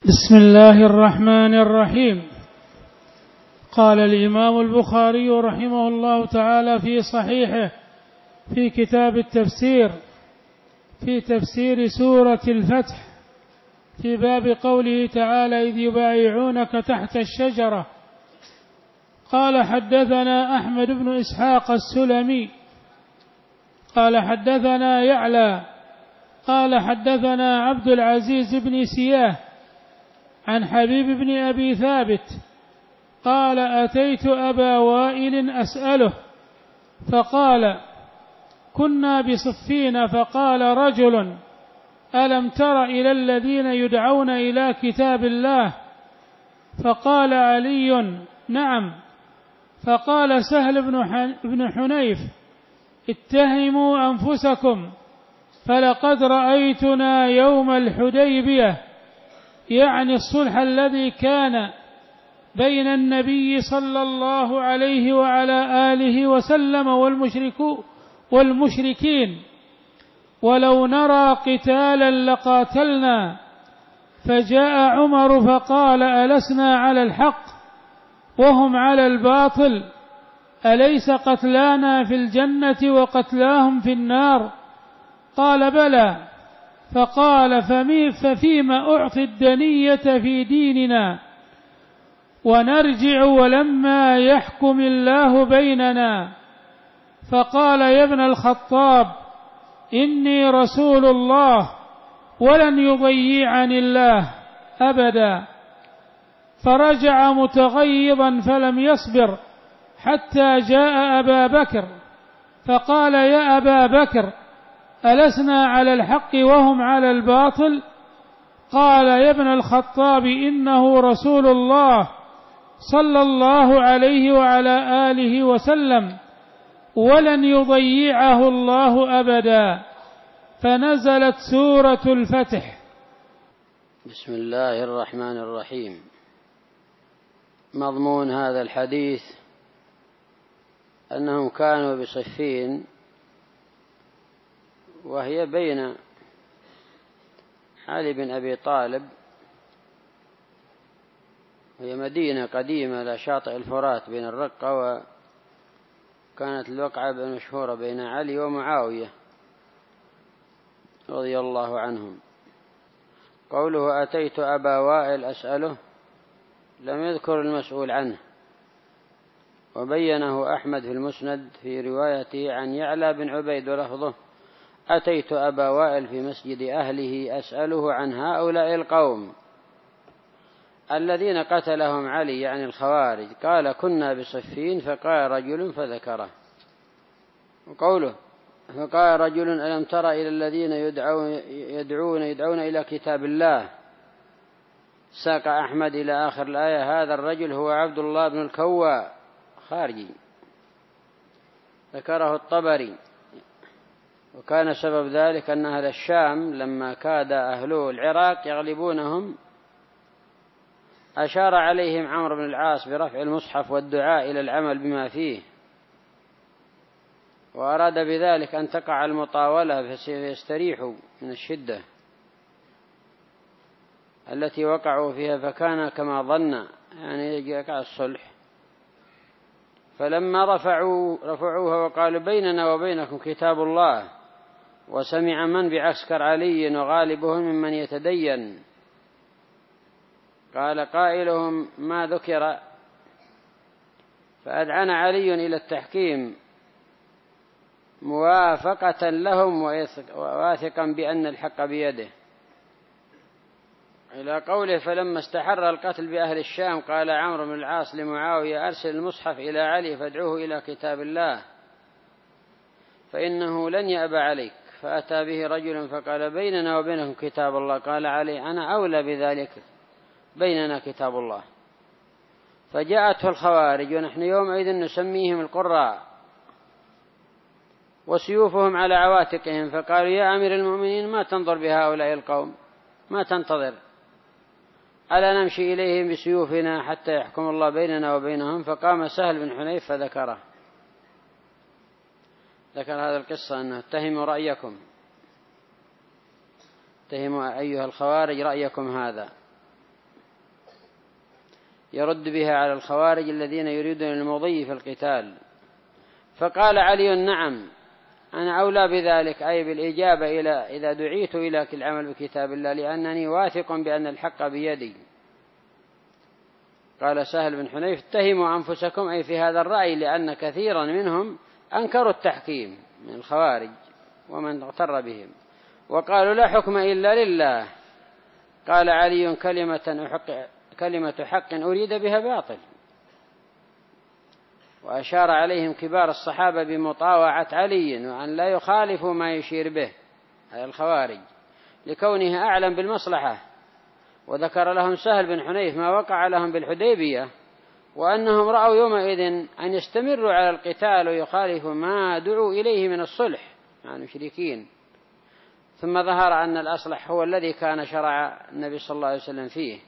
بسم الله الرحمن الرحيم. قال الإمام البخاري رحمه الله تعالى في صحيحه في كتاب التفسير في تفسير سورة الفتح في باب قوله تعالى إذ يبايعونك تحت الشجرة. قال حدثنا أحمد بن إسحاق السلمي قال حدثنا يعلى قال حدثنا عبد العزيز بن سياه عن حبيب بن أبي ثابت قال أتيت أبا وائل أسأله فقال كنا بصفين فقال رجل ألم تر إلى الذين يدعون إلى كتاب الله؟ فقال علي نعم. فقال سهل بن حنيف اتهموا أنفسكم فلقد رأيتنا يوم الحديبية، يعني الصلح الذي كان بين النبي صلى الله عليه وعلى آله وسلم والمشركين، ولو نرى قتالا لقاتلنا. فجاء عمر فقال ألسنا على الحق وهم على الباطل؟ أليس قتلانا في الجنة وقتلاهم في النار؟ قال بلى. فقال ففيما أعطي الدنية في ديننا ونرجع ولما يحكم الله بيننا؟ فقال يا ابن الخطاب إني رسول الله ولن يضيعني الله أبدا. فرجع متغيظا فلم يصبر حتى جاء أبا بكر فقال يا أبا بكر ألسنا على الحق وهم على الباطل؟ قال يا ابن الخطاب إنه رسول الله صلى الله عليه وعلى آله وسلم ولن يضيعه الله أبدا. فنزلت سورة الفتح. بسم الله الرحمن الرحيم. مضمون هذا الحديث أنهم كانوا بصفين، وهي بين علي بن أبي طالب، وهي مدينة قديمة على شاطئ الفرات بين الرقة، وكانت الوقعة مشهورة بين علي ومعاوية رضي الله عنهم. قوله أتيت أبا وائل أسأله لم يذكر المسؤول عنه، وبينه أحمد في المسند في روايته عن يعلى بن عبيد ولفظه أتيت أبا وائل في مسجد أهله أسأله عن هؤلاء القوم الذين قتلهم علي، يعني الخوارج. قال كنا بصفين فقال رجل فذكره. وقوله فقال رجل ألم تر إلى الذين يدعون إلى كتاب الله، ساق أحمد إلى آخر الآية. هذا الرجل هو عبد الله بن الكوى خارجي، ذكره الطبري. وكان سبب ذلك أن أهل الشام لما كاد أهل العراق يغلبونهم أشار عليهم عمرو بن العاص برفع المصحف والدعاء إلى العمل بما فيه، وأراد بذلك أن تقع المطاولة فيستريحوا من الشدة التي وقعوا فيها، فكان كما ظن يعني يقع الصلح. فلما رفعوها وقالوا بيننا وبينكم كتاب الله، وسمع من بعسكر علي وغالبهم ممن يتدين، قال قائلهم ما ذكر، فأدعن علي إلى التحكيم موافقة لهم وواثقا بأن الحق بيده، إلى قوله فلما استحر القتل بأهل الشام قال عمرو بن العاص لمعاوية أرسل المصحف إلى علي فادعوه إلى كتاب الله فإنه لن يأبى عليك. فأتى به رجل فقال بيننا وبينكم كتاب الله. قال علي أنا أولى بذلك، بيننا كتاب الله. فجاءته الخوارج ونحن يومئذ نسميهم القراء وسيوفهم على عواتقهم، فقالوا يا أمير المؤمنين ما تنظر بهؤلاء القوم، ما تنتظر، ألا نمشي إليهم بسيوفنا حتى يحكم الله بيننا وبينهم؟ فقام سهل بن حنيف فذكره، ذكر هذا القصة أنه اتهموا رأيكم، اتهموا أيها الخوارج رأيكم هذا. يرد بها على الخوارج الذين يريدون المضي في القتال. فقال علي: نعم، أنا أولى بذلك، أي بالإجابة إذا دعيت إلى العمل بكتاب الله، لأنني واثق بأن الحق بيدي. قال سهل بن حنيف: اتهموا أنفسكم، أي في هذا الرأي، لأن كثيرا منهم أنكروا التحكيم من الخوارج ومن اغتر بهم، وقالوا لا حكم إلا لله. قال علي: كلمة حق أريد بها باطل. وأشار عليهم كبار الصحابة بمطاوعة علي، وأن لا يخالفوا ما يشير به على الخوارج لكونه أعلم بالمصلحة. وذكر لهم سهل بن حنيف ما وقع لهم بالحديبية، وأنهم رأوا يومئذ أن يستمروا على القتال ويخالفوا ما دعوا إليه من الصلح مع المشركين. ثم ظهر أن الأصلح هو الذي كان شرع النبي صلى الله عليه وسلم فيه.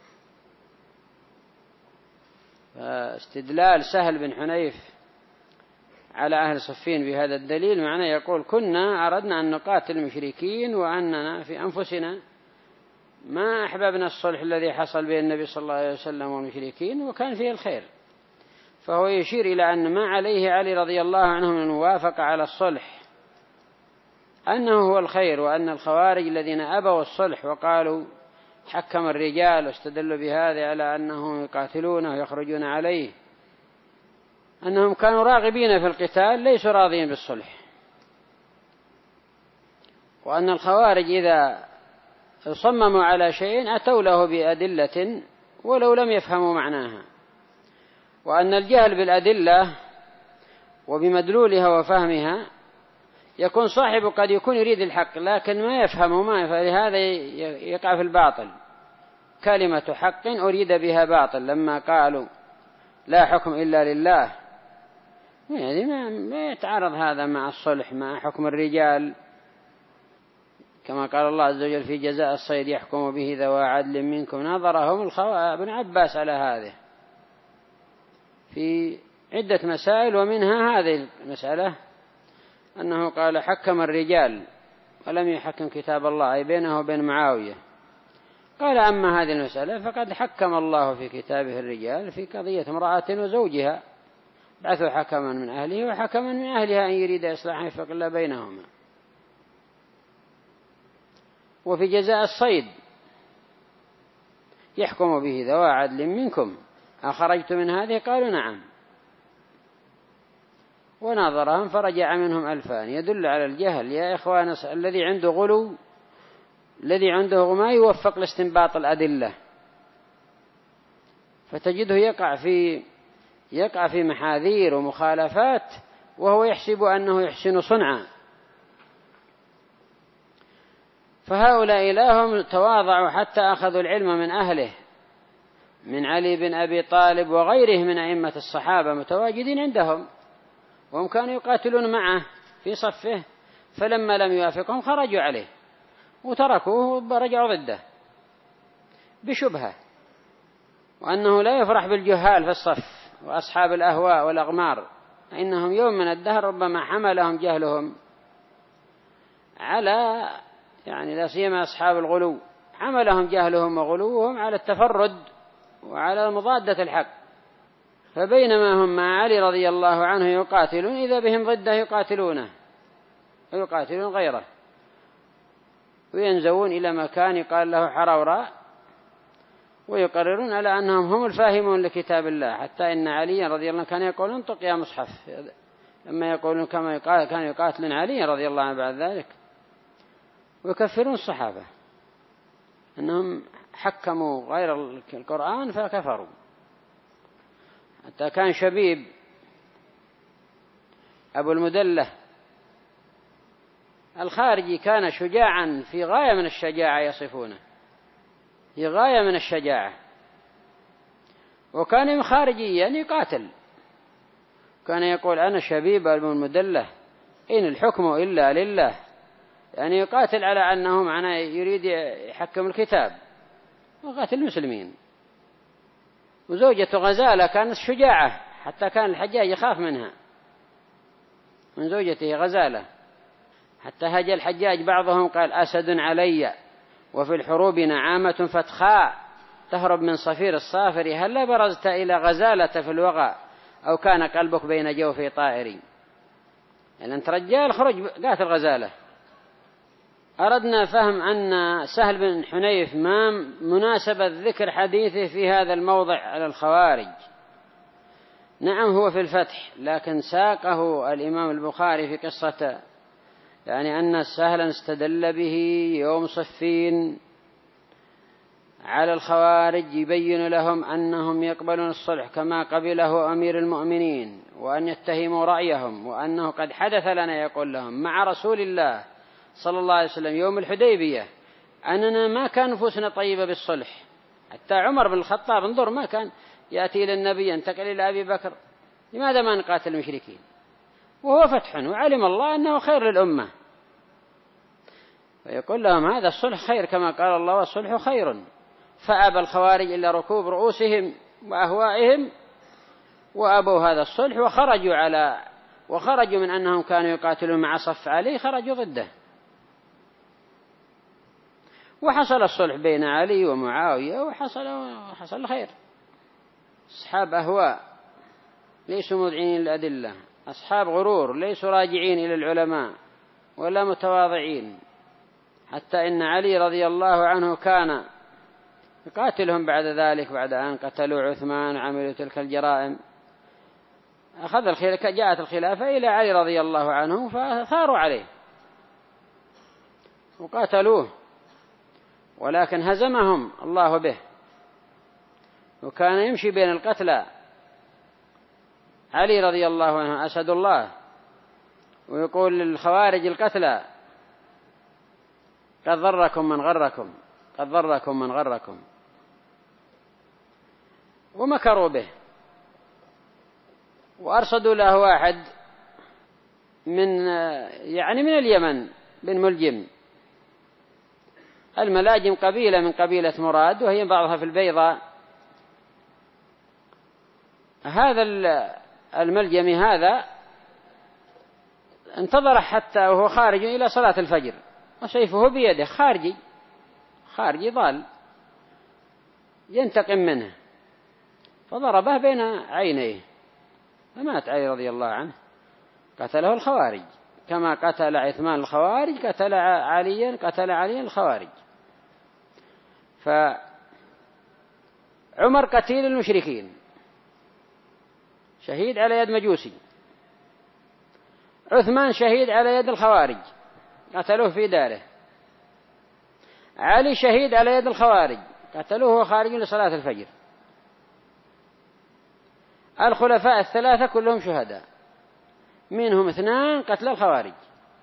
فاستدلال سهل بن حنيف على أهل صفين بهذا الدليل معناه يقول: كنا أردنا أن نقاتل المشركين، وأننا في أنفسنا ما أحببنا الصلح الذي حصل بين النبي صلى الله عليه وسلم والمشركين، وكان فيه الخير. فهو يشير إلى أن ما عليه علي رضي الله عنه من الموافقة على الصلح أنه هو الخير، وأن الخوارج الذين أبوا الصلح وقالوا حكم الرجال واستدلوا بهذا على أنهم يقاتلونه ويخرجون عليه، أنهم كانوا راغبين في القتال ليسوا راضين بالصلح. وأن الخوارج إذا صمموا على شيء أتوا له بأدلة ولو لم يفهموا معناها. وأن الجهل بالأدلة وبمدلولها وفهمها يكون صاحبه قد يكون يريد الحق لكن ما يفهمه، فلهذا يقع في الباطل. كلمة حق أريد بها باطل لما قالوا لا حكم إلا لله، يعني ما يتعارض هذا مع الصلح مع حكم الرجال، كما قال الله عز وجل في جزاء الصيد: يحكم به ذوى عدل منكم. نظرهم ابن عباس على هذه في عدة مسائل، ومنها هذه المسألة أنه قال حكم الرجال ولم يحكم كتاب الله، أي بينه وبين معاوية. قال: أما هذه المسألة فقد حكم الله في كتابه الرجال في قضية امرأة وزوجها، بعثوا حكما من أهله وحكما من أهلها إن يريد إصلاحا يوفق الله بينهما. وفي جزاء الصيد: يحكم به ذوى عدل منكم أخرجت من هذه؟ قالوا: نعم. وناظرهم فرجع منهم 2000. يدل على الجهل يا إخوان. الذي عنده غلو، الذي عنده ما يوفق لاستنباط الأدلة، فتجده يقع في محاذير ومخالفات وهو يحسب أنه يحسن صنعا. فهؤلاء لهم تواضعوا حتى أخذوا العلم من أهله، من علي بن أبي طالب وغيره من أئمة الصحابة متواجدين عندهم، وهم كانوا يقاتلون معه في صفه، فلما لم يوافقهم خرجوا عليه وتركوه ورجعوا ضده بشبهة، وأنه لا يفرح بالجهال في الصف وأصحاب الأهواء والأغمار، إنهم يوم من الدهر ربما حملهم جهلهم على، يعني لا سيما أصحاب الغلو، حملهم جهلهم وغلوهم على التفرد وعلى مضادة الحق. فبينما هم مع علي رضي الله عنه يقاتلون إذا بهم ضده يقاتلونه ويقاتلون غيره، وينزوون إلى مكان يقال له حروراء، ويقررون على أنهم هم الفاهمون لكتاب الله. حتى إن علي رضي الله عنه كان يقول: انطق يا مصحف، لما يقولون كما كانوا يقاتلون علي رضي الله عنه بعد ذلك، ويكفرون الصحابة أنهم حكموا غير القرآن فكفروا. حتى كان شبيب أبو المدلة الخارجي كان شجاعا في غاية من الشجاعة، يصفونه في غاية من الشجاعة، وكان خارجيا يقاتل، كان يقول: أنا شبيب أبو المدلة إن الحكم إلا لله، يعني يقاتل على أنه معناه يريد يحكم الكتاب وقاتل المسلمين. وزوجته غزالة كانت شجاعة، حتى كان الحجاج يخاف منها، من زوجته غزالة، حتى هجى الحجاج بعضهم قال: أسد علي وفي الحروب نعامة فتخاء، تهرب من صفير الصافر هل برزت إلى غزالة في الوغى أو كان قلبك بين جوفي طائري. يعني أنت رجال خرج قاتل غزالة. أردنا فهم أن سهل بن حنيف ما مناسبة ذكر حديثه في هذا الموضع على الخوارج. نعم هو في الفتح، لكن ساقه الإمام البخاري في قصة يعني أن سهلا استدل به يوم صفين على الخوارج يبين لهم أنهم يقبلون الصلح كما قبله أمير المؤمنين، وأن يتهموا رأيهم، وأنه قد حدث لنا يقول لهم مع رسول الله صلى الله عليه وسلم يوم الحديبية أننا ما كان نفوسنا طيبة بالصلح. حتى عمر بن الخطاب انظر ما كان يأتي للنبي ينتقل إلى أبي بكر، لماذا ما نقاتل المشركين وهو فتح وعلم الله أنه خير للأمة، ويقول لهم هذا الصلح خير كما قال الله والصلح خير. فأبى الخوارج إلا ركوب رؤوسهم وأهوائهم وأبوا هذا الصلح وخرجوا من أنهم كانوا يقاتلون مع صف علي، خرجوا ضده، وحصل الصلح بين علي ومعاوية وحصل خير. أصحاب أهواء ليسوا مذعنين للأدلة، أصحاب غرور ليسوا راجعين إلى العلماء ولا متواضعين. حتى إن علي رضي الله عنه كان يقاتلهم بعد ذلك، بعد أن قتلوا عثمان وعملوا تلك الجرائم جاءت الخلافة إلى علي رضي الله عنه فثاروا عليه وقاتلوه، ولكن هزمهم الله به، وكان يمشي بين القتلى علي رضي الله عنه أسد الله، ويقول للخوارج القتلى قد ضركم من غركم، قد ضركم من غركم، ومكروا به. وأرصدوا له واحد من اليمن بن ملجم. الملاجم قبيلة من قبيلة مراد، وهي بعضها في البيضاء. هذا الملجمي هذا انتظر حتى وهو خارج إلى صلاة الفجر وسيفه بيده، خارجي ضال ينتقم منه، فضربه بين عينيه فمات علي رضي الله عنه. قتله الخوارج كما قتل عثمان الخوارج، قتل علي الخوارج. فعمر قتيل المشركين شهيد على يد مجوسي، عثمان شهيد على يد الخوارج قتلوه في داره، علي شهيد على يد الخوارج قتلوه وهو خارج لصلاة الفجر. الخلفاء الثلاثة كلهم شهداء، منهم 2 قتل الخوارج.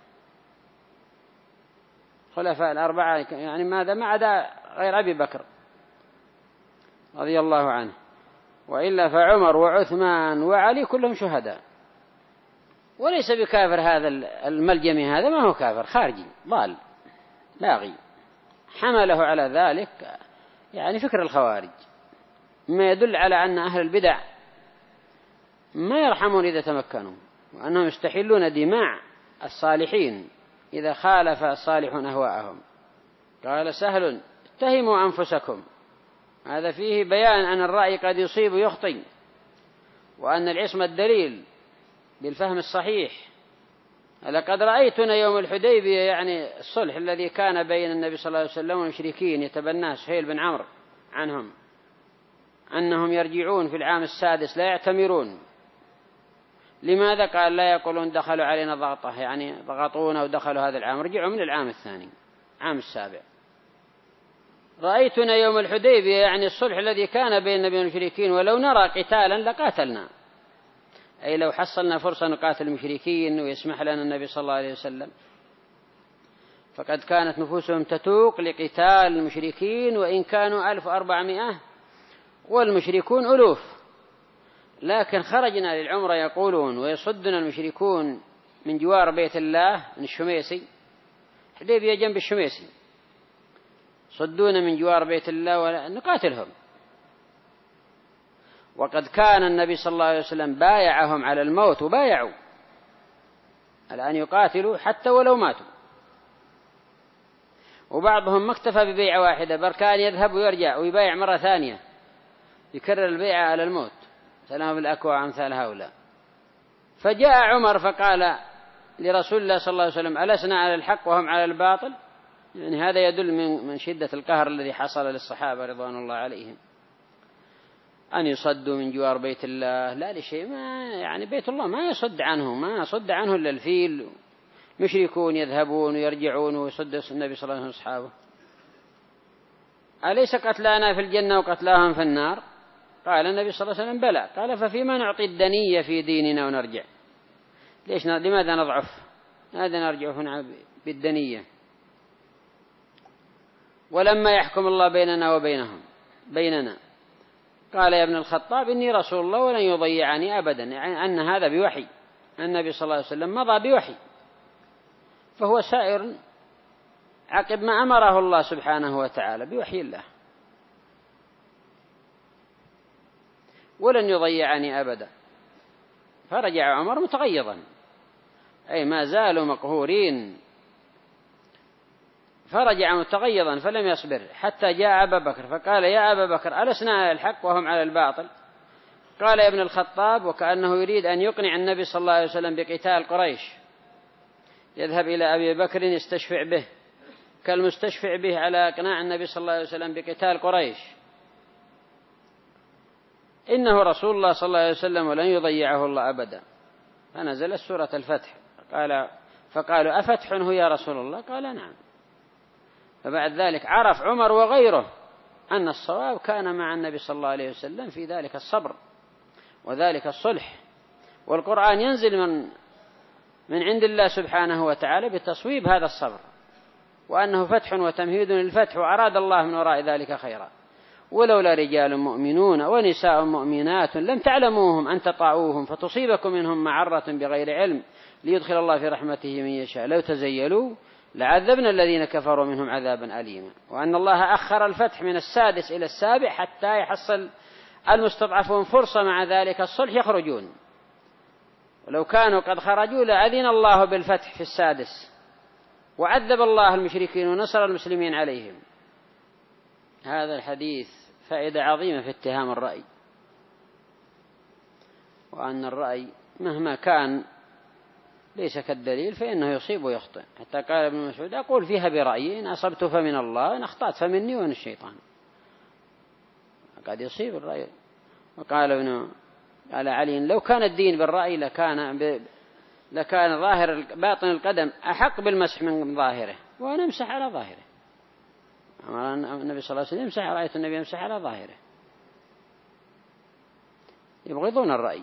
خلفاء الأربعة يعني ماذا ما عدا غير أبي بكر رضي الله عنه، وإلا فعمر وعثمان وعلي كلهم شهداء. وليس بكافر هذا الملجمي، هذا ما هو كافر، خارجي ضال لاغي، حمله على ذلك يعني فكر الخوارج، ما يدل على أن أهل البدع ما يرحمون إذا تمكنوا، وأنهم يستحلون دماء الصالحين إذا خالف الصالحون أهواءهم. قال سهل اتهموا أنفسكم، هذا فيه بيان أن الرأي قد يصيب ويخطئ، وأن العصمة الدليل بالفهم الصحيح. لقد رأيتنا يوم الحديبية يعني الصلح الذي كان بين النبي صلى الله عليه وسلم والمشركين يتبناه سهيل بن عمرو عنهم أنهم يرجعون في العام 6 لا يعتمرون. لماذا؟ قال لا يقولون دخلوا علينا ضغطة، يعني ضغطونا ودخلوا هذا العام، رجعوا من العام 2 عام 7. رأيتنا يوم الحديبية يعني الصلح الذي كان بين النبي والمشركين، ولو نرى قتالا لقاتلنا، أي لو حصلنا فرصة نقاتل المشركين ويسمح لنا النبي صلى الله عليه وسلم. فقد كانت نفوسهم تتوق لقتال المشركين، وإن كانوا 1400 والمشركون ألوف. لكن خرجنا للعمرة يقولون ويصدنا المشركون من جوار بيت الله من الشميسي، حديبية جنب الشميسي، صدونا من جوار بيت الله ونقاتلهم. وقد كان النبي صلى الله عليه وسلم بايعهم على الموت وبايعوا على أن يقاتلوا حتى ولو ماتوا. وبعضهم ما اكتفى ببيعة واحدة بل كان يذهب ويرجع ويبايع مرة ثانية، يكرر البيعة على الموت. سلام بالأكوى أمثال هؤلاء. فجاء عمر فقال لرسول الله صلى الله عليه وسلم: ألسنا على الحق وهم على الباطل؟ يعني هذا يدل من شدة القهر الذي حصل للصحابة رضوان الله عليهم، أن يصدوا من جوار بيت الله لا لشيء، ما يعني بيت الله ما يصد عنه، ما صد عنه إلا الفيل، مشركون يذهبون ويرجعون ويصد النبي صلى الله عليه وسلم أصحابه. أليس قتلانا في الجنة وقتلاهم في النار؟ قال النبي صلى الله عليه وسلم: بلى. قال: ففيما نعطي الدنية في ديننا ونرجع؟ لماذا نضعف؟ هذا نرجع هنا بالدنية. ولما يحكم الله بيننا بيننا قال يا ابن الخطاب: إني رسول الله ولن يضيعني أبدا، يعني أن هذا بوحي، النبي صلى الله عليه وسلم مضى بوحي، فهو سائر عقب ما أمره الله سبحانه وتعالى بوحي الله، ولن يضيعني أبدا. فرجع عمر متغيظا، أي ما زالوا مقهورين، فرجع متغيظا فلم يصبر حتى جاء أبا بكر فقال: يا أبا بكر، ألسنا على الحق وهم على الباطل؟ قال يا ابن الخطاب، وكأنه يريد أن يقنع النبي صلى الله عليه وسلم بقتال قريش، يذهب إلى أبي بكر يستشفع به كالمستشفع به على إقناع النبي صلى الله عليه وسلم بقتال قريش، إنه رسول الله صلى الله عليه وسلم ولن يضيعه الله أبدا. فنزلت سورة الفتح، فقالوا: أفتح هو يا رسول الله؟ قال: نعم. فبعد ذلك عرف عمر وغيره أن الصواب كان مع النبي صلى الله عليه وسلم في ذلك الصبر وذلك الصلح، والقرآن ينزل من عند الله سبحانه وتعالى بتصويب هذا الصبر، وأنه فتح وتمهيد للفتح، وأراد الله من وراء ذلك خيرا. ولولا رجال مؤمنون ونساء مؤمنات لم تعلموهم أن تطاعوهم فتصيبكم منهم معرة بغير علم ليدخل الله في رحمته من يشاء لو تزيلوا لعذبنا الذين كفروا منهم عذابا أليما. وأن الله أخر الفتح من 6 إلى 7 حتى يحصل المستضعفون فرصة مع ذلك الصلح يخرجون، ولو كانوا قد خرجوا لأذن الله بالفتح في 6 وعذب الله المشركين ونصر المسلمين عليهم. هذا الحديث فائدة عظيمة في اتهام الرأي، وأن الرأي مهما كان ليس كالدليل فإنه يصيب ويخطئ. حتى قال ابن مسعود: أقول فيها برأيي، إن أصبت فمن الله، إن أخطأت فمني ومن الشيطان. قد يصيب الرأي. وقال قال علي: لو كان الدين بالرأي لكان ظاهر باطن القدم أحق بالمسح من ظاهره، وأنا أمسح على ظاهره. أمر النبي صلى الله عليه وسلم يمسح، رأيت النبي يمسح على ظاهره. يبغضون الرأي.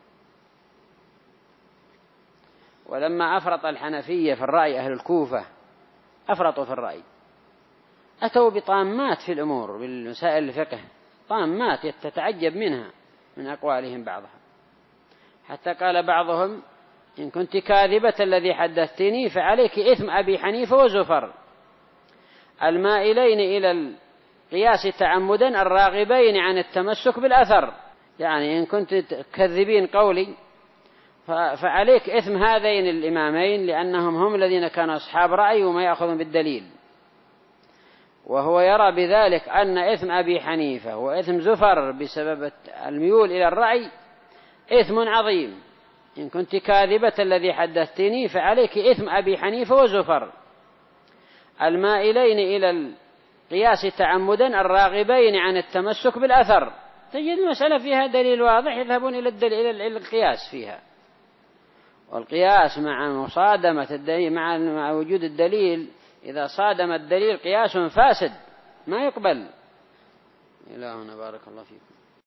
ولما أفرط الحنفية في الرأي، أهل الكوفة أفرطوا في الرأي، أتوا بطامات في الأمور بالمسائل الفقه، طامات تتعجب منها من أقوالهم بعضها، حتى قال بعضهم: إن كنت كاذبة الذي حدثتني فعليك إثم أبي حنيفة وزفر المائلين إلى القياس تعمدا الراغبين عن التمسك بالأثر. يعني إن كنت تكذبين قولي فعليك إثم هذين الإمامين، لأنهم هم الذين كانوا أصحاب رأي وما يأخذون بالدليل. وهو يرى بذلك أن إثم أبي حنيفة وإثم زفر بسبب الميول إلى الرأي إثم عظيم. إن كنت كاذبة الذي حدثتني فعليك إثم أبي حنيفة وزفر المائلين إلى القياس تعمدا الراغبين عن التمسك بالأثر. تجد المسألة فيها دليل واضح يذهبون إلى القياس فيها، والقياس مع مصادمة الدليل مع وجود الدليل، إذا صادم الدليل قياس فاسد ما يقبل. إلهنا بارك الله فيكم.